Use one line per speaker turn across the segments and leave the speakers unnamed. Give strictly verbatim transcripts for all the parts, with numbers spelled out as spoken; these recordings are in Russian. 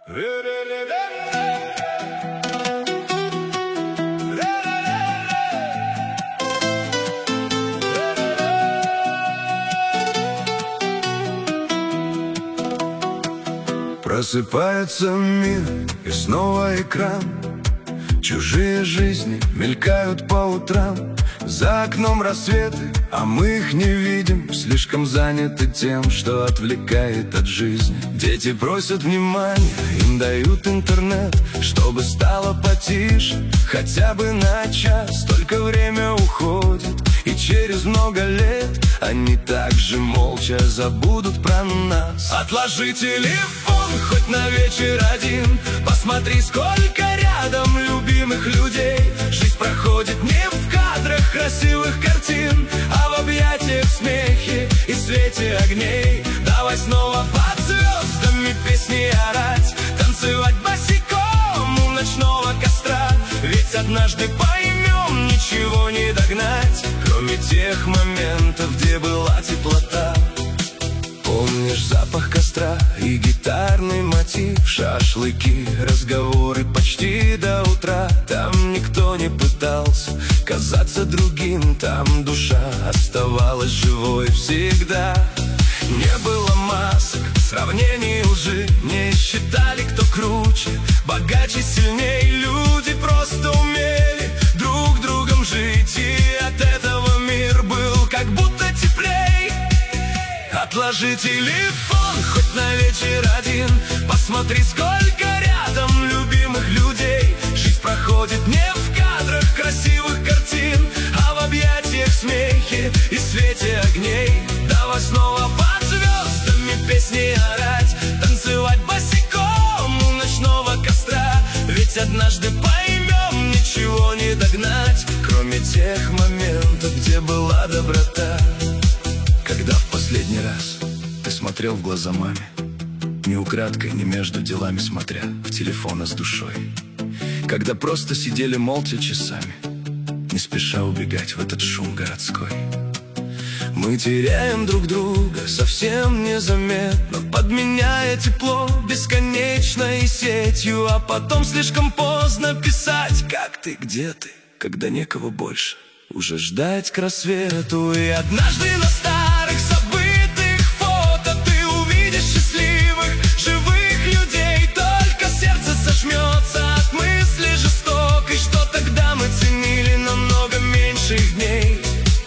Просыпается мир, и снова экран. Чужие жизни мелькают по утрам. За окном рассветы, а мы их не видим. Слишком заняты тем, что отвлекает от жизни. Дети просят внимания, им дают интернет, чтобы стало потише, хотя бы на час. Только время уходит, и через много лет они также молча забудут про нас. Отложи телефон хоть на вечер один, посмотри, сколько рядом любимых людей. Жизнь проходит не в кадрах красивых картин, а в объятиях, смехе и свете огней. Давай снова под звездами песни орать, танцевать босиком у ночного костра. Ведь однажды поймем, ничего не догнать, кроме тех моментов, где была теплота. Помнишь запах костра и гитарный мотив, шашлыки, разговоры почти до утра. Там никто не пытался казаться другим, там душа оставалась живой всегда. Не было масок, сравнений, лжи, не считали, кто круче, богаче, сильней. Люди просто умели друг другом жить, и от этого мир был как будто теплей. Отложи телефон хоть на вечер один, посмотри, сколько рядом любимых людей. Жизнь проходит не в кадрах красивых картин, а в объятиях, смехе и свете огней. Давай снова под звездами песни орать, танцевать босиком у ночного костра. Ведь однажды поймем, ничего не догнать, кроме тех моментов, где была доброта. Когда в последний раз ты смотрел в глаза маме, не украдкой, не между делами смотря в телефон, а с душой. Когда просто сидели молча часами, не спеша убегать в этот шум городской. Мы теряем друг друга совсем незаметно, подменяя тепло бесконечной сетью. А потом слишком поздно писать, как ты, где ты, когда некого больше уже ждать к рассвету. И однажды на старых забытых фото ты увидишь счастливых, живых людей. Только сердце сожмется от мысли жестокой, что тогда мы ценили намного меньших дней.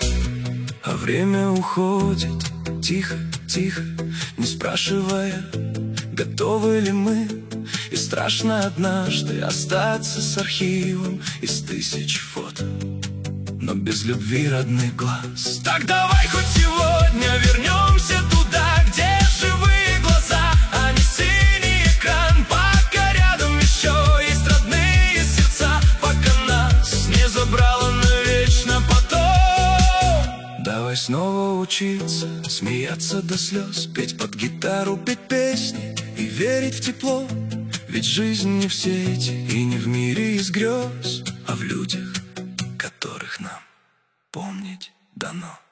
А время уходит тихо, тихо, не спрашивая, готовы ли мы. И страшно однажды остаться с архивом из тысяч фото, но без любви родных глаз. Так давай хоть сегодня вернемся туда, где живые глаза, а не синий экран. Пока рядом еще есть родные сердца, пока нас не забрало навечно потом. Давай снова учиться, смеяться до слез, петь под гитару, петь песни и верить в тепло. Ведь жизнь не в сети и не в мире из грез, а в людях, которых нам помнить дано.